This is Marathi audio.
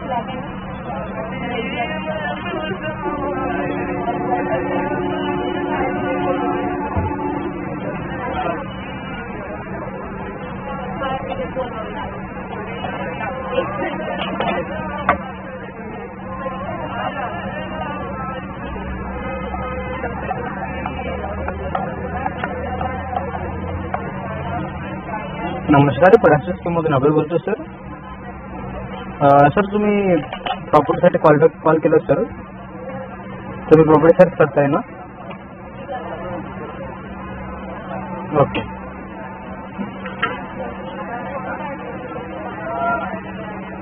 नमस्कार, प्रशासकीमधून अभय बोलतो सर. सर तुम्ही प्रॉपर्टीसाठी कॉल केला सर. तुम्ही प्रॉपर्टी सर्च करताय ना? ओके.